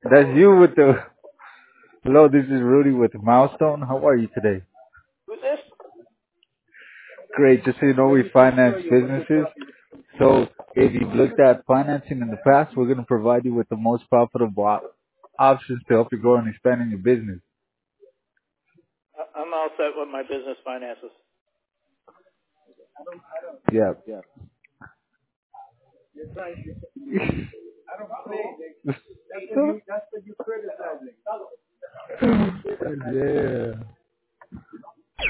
That's you with the. Hello, this is Rudy with Milestone. How are you today? Who's this? Great. Just so you know, we finance businesses. So if you've looked at financing in the past, we're going to provide you with the most profitable options to help you grow and expand in your business. I'm all set with my business finances. Yeah. Yeah.